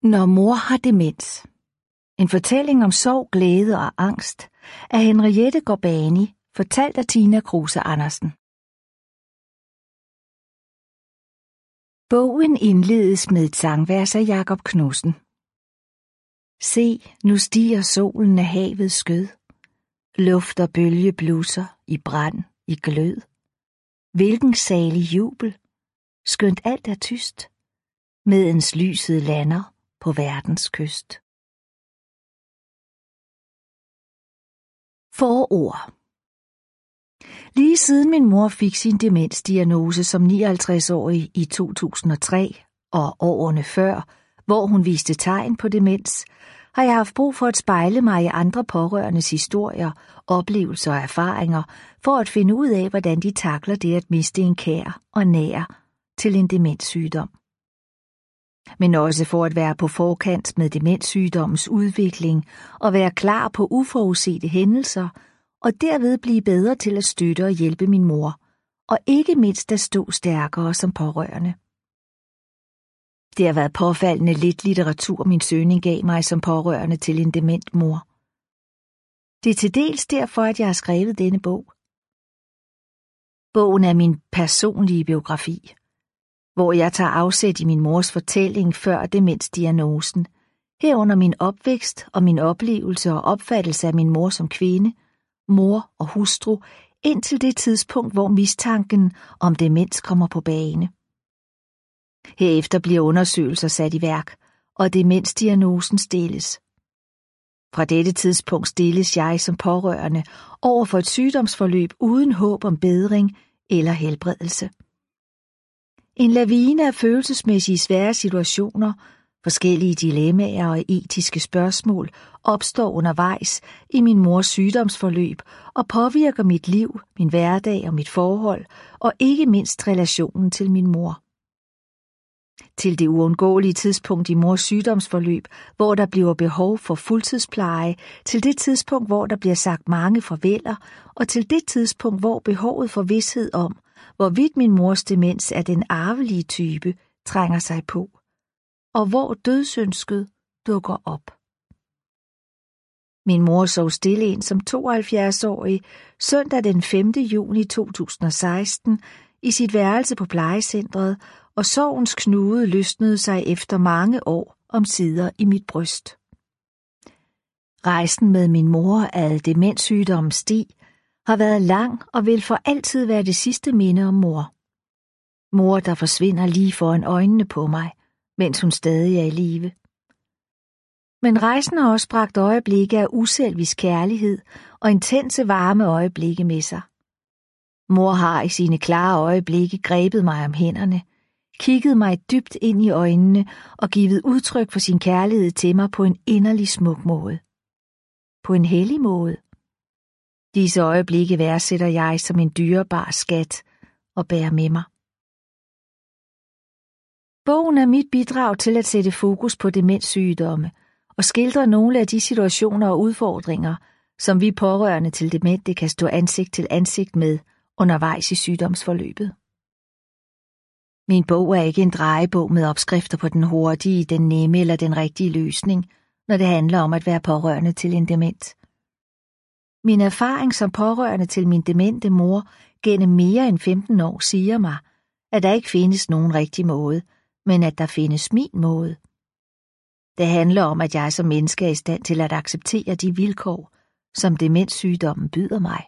Når mor har demens. En fortælling om sorg, glæde og angst af Henriette Gorbani, fortalt af Tina Kruse Andersen. Bogen indledes med et sangvers af Jakob Knudsen. Se, nu stiger solen af havets skød. Luft og bølge blusser i brand, i glød. Hvilken salig jubel, skønt alt er tyst, medens lyset lander på verdens kyst. Forord. Lige siden min mor fik sin demensdiagnose som 59-årig i 2003 og årene før, hvor hun viste tegn på demens, har jeg haft brug for at spejle mig i andre pårørendes historier, oplevelser og erfaringer, for at finde ud af, hvordan de takler det at miste en kær og nær til en demenssygdom. Men også for at være på forkant med demenssygdommens udvikling og være klar på uforudsete hændelser, og derved blive bedre til at støtte og hjælpe min mor, og ikke mindst at stå stærkere som pårørende. Det har været påfaldende lidt litteratur, min søgning gav mig som pårørende til en dement mor. Det er til dels derfor, at jeg har skrevet denne bog. Bogen er min personlige biografi, hvor jeg tager afsæt i min mors fortælling før demensdiagnosen, herunder min opvækst og min oplevelse og opfattelse af min mor som kvinde, mor og hustru, indtil det tidspunkt, hvor mistanken om demens kommer på bane. Herefter bliver undersøgelser sat i værk, og demensdiagnosen stilles. Fra dette tidspunkt stilles jeg som pårørende over for et sygdomsforløb uden håb om bedring eller helbredelse. En lavine af følelsesmæssige svære situationer, forskellige dilemmaer og etiske spørgsmål opstår undervejs i min mors sygdomsforløb og påvirker mit liv, min hverdag og mit forhold, og ikke mindst relationen til min mor. Til det uundgåelige tidspunkt i mors sygdomsforløb, hvor der bliver behov for fuldtidspleje, til det tidspunkt, hvor der bliver sagt mange farveler, og til det tidspunkt, hvor behovet for vished om, hvorvidt min mors demens er den arvelige type, trænger sig på, og hvor dødsønsket dukker op. Min mor sov stille ind som 72-årig søndag den 5. juni 2016 i sit værelse på plejecentret, og sorgens knude løsnede sig efter mange år omsider i mit bryst. Rejsen med min mor ad demenssygdommens sti har været lang og vil for altid være det sidste minde om mor. Mor, der forsvinder lige foran øjnene på mig, mens hun stadig er i live. Men rejsen har også bragt øjeblikke af uselvisk kærlighed og intense varme øjeblikke med sig. Mor har i sine klare øjeblikke grebet mig om hænderne, kigget mig dybt ind i øjnene og givet udtryk for sin kærlighed til mig på en inderlig smuk måde. På en hellig måde. Disse øjeblikke værdsætter jeg som en dyrebar skat og bærer med mig. Bogen er mit bidrag til at sætte fokus på demenssygdomme og skildre nogle af de situationer og udfordringer, som vi pårørende til demente kan stå ansigt til ansigt med undervejs i sygdomsforløbet. Min bog er ikke en drejebog med opskrifter på den hurtige, den nemme eller den rigtige løsning, når det handler om at være pårørende til en dement. Min erfaring som pårørende til min demente mor gennem mere end 15 år siger mig, at der ikke findes nogen rigtig måde, men at der findes min måde. Det handler om, at jeg som menneske er i stand til at acceptere de vilkår, som demenssygdommen byder mig.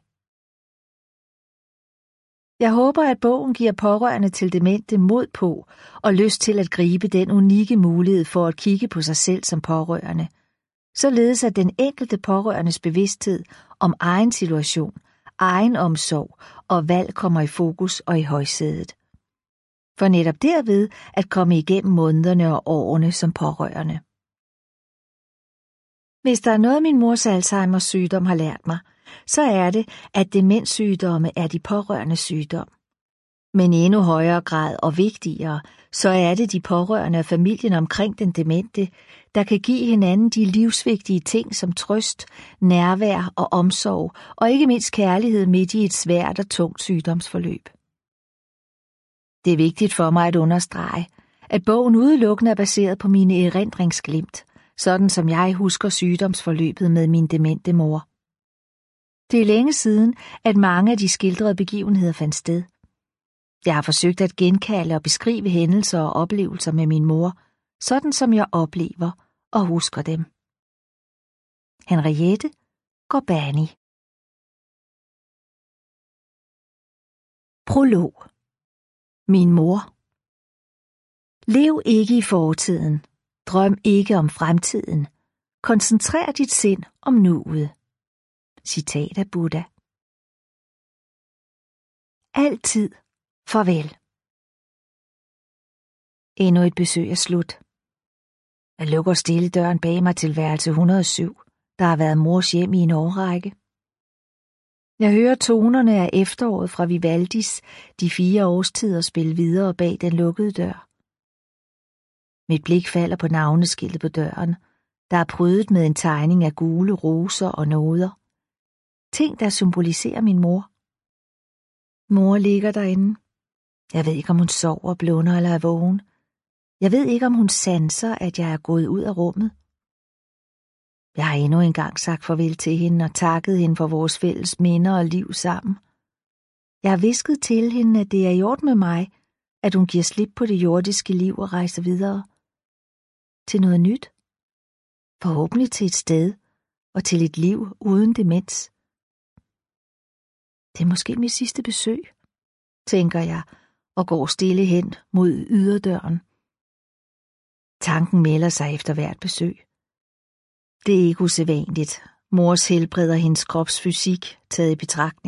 Jeg håber, at bogen giver pårørende til demente mod på og lyst til at gribe den unikke mulighed for at kigge på sig selv som pårørende, således at den enkelte pårørendes bevidsthed om egen situation, egen omsorg og valg kommer i fokus og i højsædet. For netop derved at komme igennem månederne og årene som pårørende. Hvis der er noget, min mors Alzheimers sygdom har lært mig, så er det, at demenssygdomme er de pårørendes sygdom. Men i endnu højere grad og vigtigere, så er det de pårørende og familien omkring den demente, der kan give hinanden de livsvigtige ting som trøst, nærvær og omsorg, og ikke mindst kærlighed midt i et svært og tungt sygdomsforløb. Det er vigtigt for mig at understrege, at bogen udelukkende er baseret på mine erindringsglimt, sådan som jeg husker sygdomsforløbet med min demente mor. Det er længe siden, at mange af de skildrede begivenheder fandt sted. Jeg har forsøgt at genkalde og beskrive hændelser og oplevelser med min mor, sådan som jeg oplever og husker dem. Henriette Gorbani. Prolog. Min mor. Lev ikke i fortiden. Drøm ikke om fremtiden. Koncentrer dit sind om nuet. Citat af Buddha. Altid farvel. Endnu et besøg er slut. Jeg lukker stille døren bag mig til værelse 107. Der har været mors hjem i en årrække. Jeg hører tonerne af efteråret fra Vivaldis De 4 årstider spille videre bag den lukkede dør. Mit blik falder på navneskiltet på døren, der er prydet med en tegning af gule roser og noder. Ting, der symboliserer min mor. Mor ligger derinde. Jeg ved ikke, om hun sover, blunder eller er vågen. Jeg ved ikke, om hun sanser, at jeg er gået ud af rummet. Jeg har endnu engang sagt farvel til hende og takket hende for vores fælles minder og liv sammen. Jeg har hvisket til hende, at det er i orden med mig, at hun giver slip på det jordiske liv og rejser videre. Til noget nyt. Forhåbentlig til et sted og til et liv uden demens. Det er måske mit sidste besøg, tænker jeg og går stille hen mod yderdøren. Tanken melder sig efter hvert besøg. Det er ikke usædvanligt. Mors helbreder hendes krops fysik taget i betragtning.